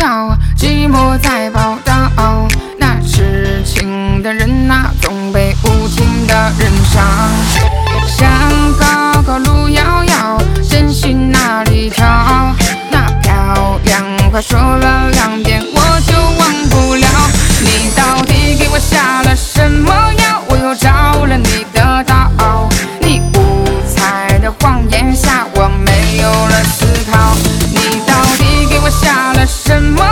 摇，寂寞在报道。那痴情的人啊，总被无情的人伤。山高高路遥遥，真心哪里挑？那漂亮话说了2遍，我就忘不了。你到底给我下了什么药？我又着了你的道。你无彩的谎言下，我没有了思考。你到底给我下了什么